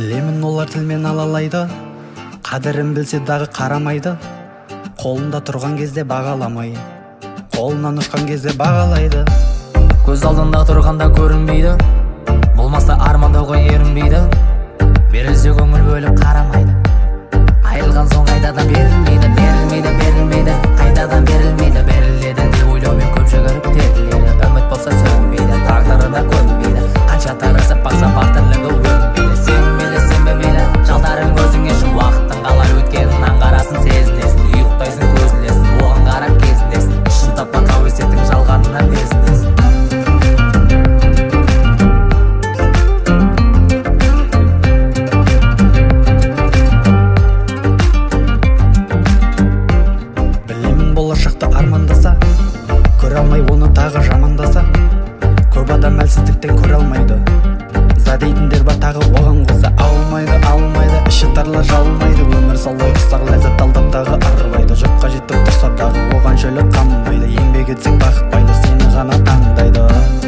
Білемін олар тілмен алалайды, қадірін білсе дағы қарамайды. Қолында тұрған кезде бағаламай, қолынан ұшқан кезде бағалайды. Көз алдында тұрғанда көрінбейді, болмаса армандауға ерінбейді. Берілсе көңіл бөліп қарамайды, айырылған соң қайтадан берілмейді. Берілмейді, берілмейді, қайтадан берілмейді. Беріледі деп ойлаумен көп жүгіріп теріледі. Үміт болса сөнбейді, тағдырына көнбейді. Қанша тырысып бақса бақ тірлігі өнбейді. Сенбейді, сенбемейді, жалдарың көзіңе шын. Уақыттың қалай өткенін аңғарасың, сезінесің. Ұйықтайсың, көз ілесің, оған қарап кезінесің. Шын тапқан қауесеттің жалғанына безінесің. Болашақты армандаса, көре алмай оны тағы жамандаса. Көп адам әлсіздіктен көре алмайды, за дейтіндер бар тағы оған қоса. Алмайды, іші тарыла жалмайды. Өмір солай ұсақ ләззат алдап тағы арбайды. Жұртқа жетіп тұрса дағы оған жөлі қанбайды. Еңбек етсең бақыт байлар сені ғана таңдайды.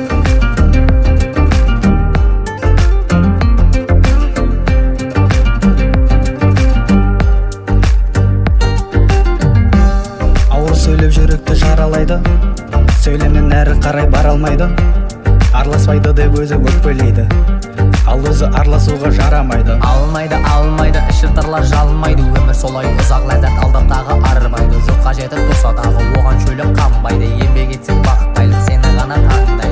Сөйлеп жүректі жаралайды, сөйлемнен әрі қарай бара алмайды. Араласпайды деп өзі өкпелейді, ал өзі араласуға жарамайды. Алмайды, іші тырла жалмайды. Өмір солай ұзақ ләззат алдап тағы арбайды. Жұртқа жетіп тұрса дағы оған шөлі қанбайды. Еңбек етсең бақыт байлар сені ғана таңдайды.